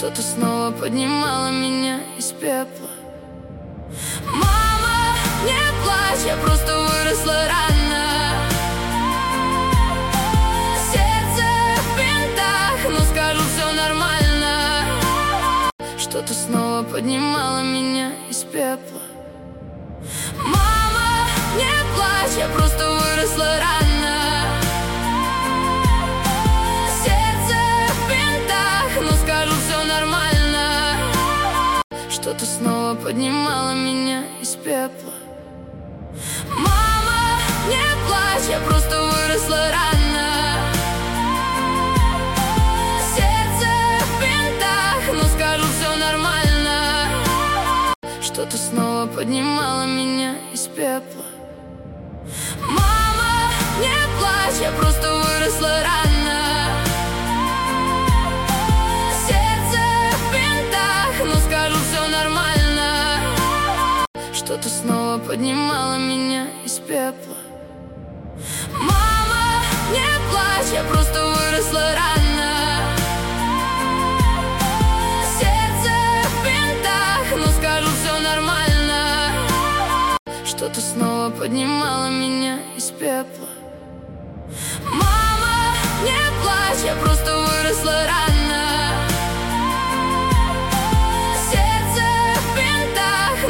что ты снова поднимала меня из пепла. Мама, не плачь, я просто выросла рано. Сердце в бинтах, но скажу, все нормально, что ты снова поднимала меня из пепла. Мама, не плачь, я просто выросла рано. Сердце в бинтах, но скажу, все нормально, что ты снова поднимала меня из пепла. Мама, не плачь, я просто выросла рано. Сердце в бинтах, но скажу, все нормально, что ты снова поднимала меня из пепла. Мама, не плачь, я просто выросла рано. Сердце в бинтах, но скажу, все нормально, что ты снова поднимала меня из пепла. Мама, не плачь, я просто выросла рано. Сердце в бинтах, но скажу, все нормально, что ты снова поднимала меня из пепла. Мама, не плачь, я просто выросла рано.